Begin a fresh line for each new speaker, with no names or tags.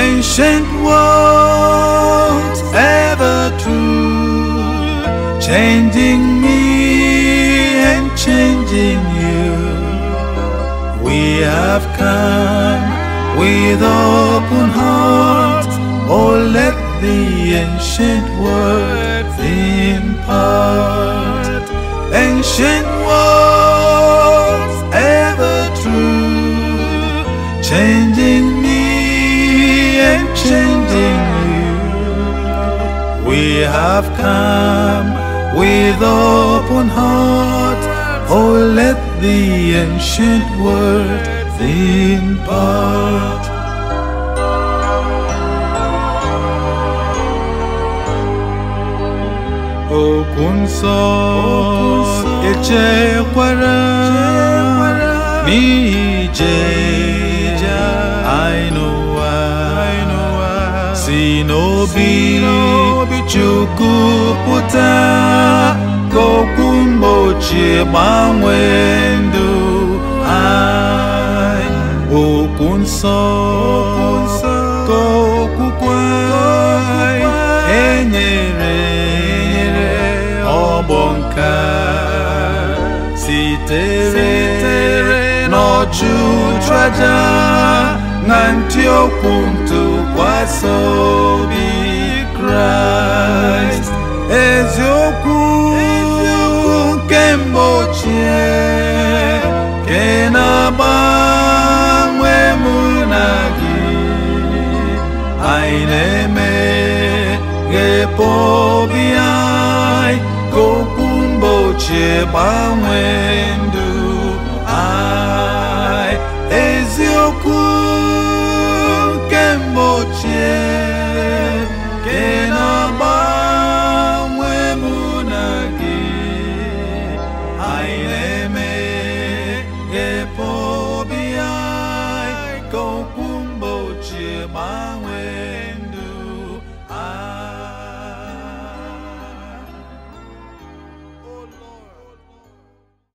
Ancient words ever true, changing me and changing you. We have come with open hearts. Oh, let the ancient words impart. Ancient words ever true, changing me and changing you. We have come with open hearts. Oh, let the ancient words impart. Okwu nsọ echekwara n'ije anyị n'ụwa, si n'obi Chukwu pụta ka okwu mgbochi gbanwee ndụ anyị. Okwu nsọ ka okwukwe enyere ọgbọ nka sitere n'ọchụchụ aja na ntị okwu ntụkwasị obi Kraịst. Eziokwu nke mgbe ochie nke na-agbanwe mụ na gị, anyị na-eme ghepụ obi anyị ka okwu mgbe ochie gbanwee ndụ anyị. Eziokwu